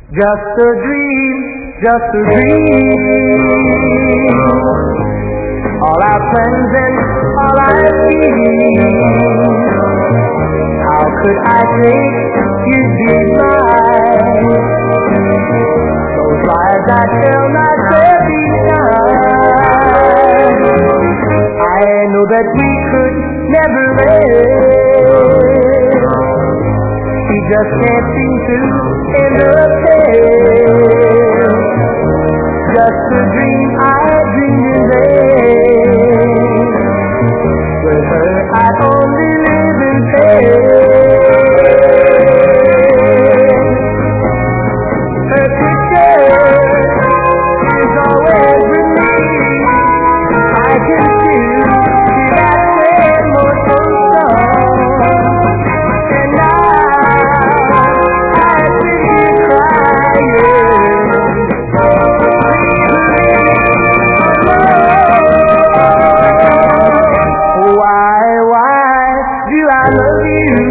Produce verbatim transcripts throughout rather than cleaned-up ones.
Just a dream, just a dream. All our plans and all our schemes. How could I think you'd be mine? Those lies I tell myself each time. I know that we could never end. She just can't seem to end up there. Just a dream I dreamed in vain. With her I'd only live in pain. Her picture is always with me. I can still see that same motion song. And now I see you crying. Why, why do I love you?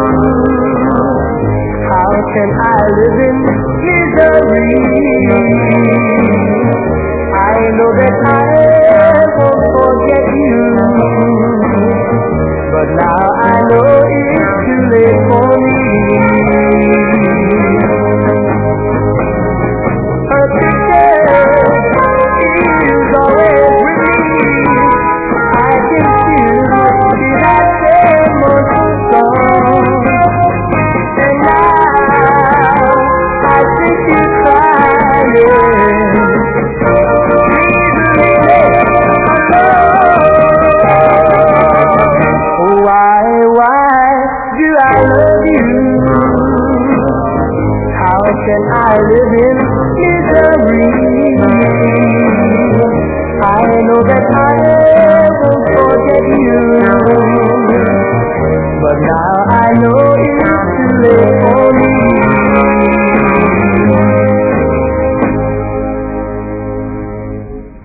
How can I live in misery? I know that I won't forget you, but now I know it's too late for me. Her picture is always with me. I can still see that same motion song. And now I think you're crying. Why, why do I love you? How can I live in misery?